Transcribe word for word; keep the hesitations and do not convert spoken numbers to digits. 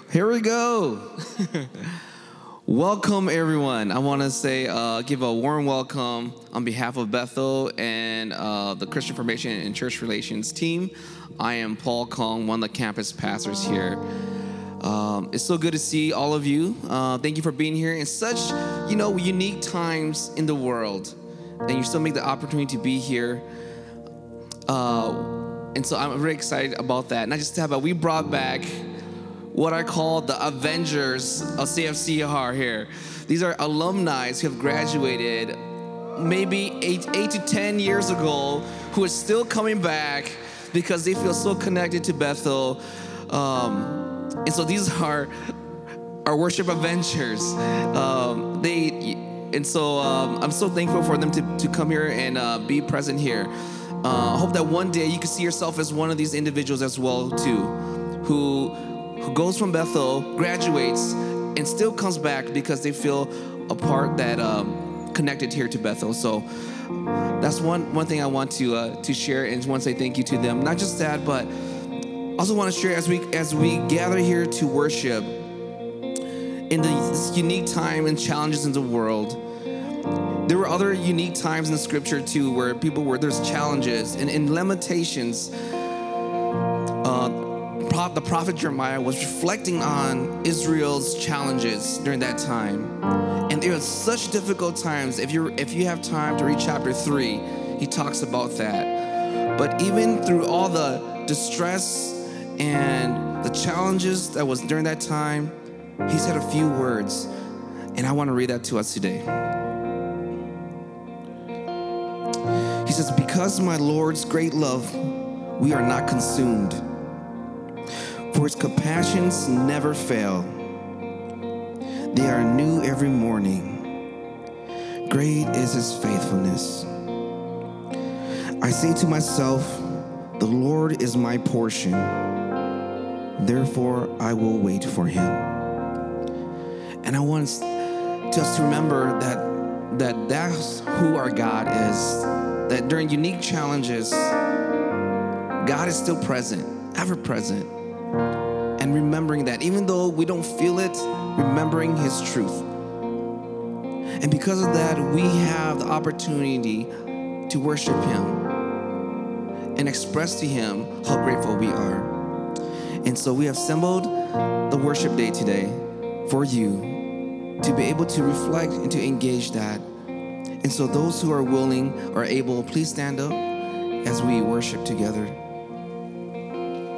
Here we go. Welcome, everyone. I want to say, uh, give a warm welcome on behalf of Bethel and uh, the Christian Formation and Church Relations team. I am Paul Kong, one of the campus pastors here. Um, it's so good to see all of you. Uh, thank you for being here in such, you know, unique times in the world, and you still make the opportunity to be here. Uh, and so I'm very excited about that. Not just that, but we brought back what I call the Avengers of C F C R here. These are alumni who have graduated maybe eight, eight to ten years ago, who are still coming back because they feel so connected to Bethel. Um, and so these are our worship Avengers. Um, they, and so um, I'm so thankful for them to, to come here and uh, be present here. Uh, I hope that one day you can see yourself as one of these individuals as well too, who who goes from Bethel, graduates, and still comes back because they feel a part that um, connected here to Bethel. So that's one one thing I want to uh, to share, and want to say thank you to them. Not just that, but also want to share as we as we gather here to worship in the, this unique time and challenges in the world. There were other unique times in the scripture too, where people were there's challenges and, and limitations. Uh, The prophet Jeremiah was reflecting on Israel's challenges during that time. And there were such difficult times. If you if you have time to read chapter three, he talks about that. But even through all the distress and the challenges that was during that time, he said a few words. And I want to read that to us today. He says, "Because my Lord's great love, we are not consumed. For his compassions never fail. They are new every morning. Great is his faithfulness. I say to myself, the Lord is my portion. Therefore, I will wait for him." And I want us to remember that, that that's who our God is. That during unique challenges, God is still present, ever present. And remembering that, even though we don't feel it, remembering his truth. And because of that, we have the opportunity to worship him and express to him how grateful we are. And so we have assembled the worship day today for you to be able to reflect and to engage that. And so those who are willing or able, please stand up as we worship together.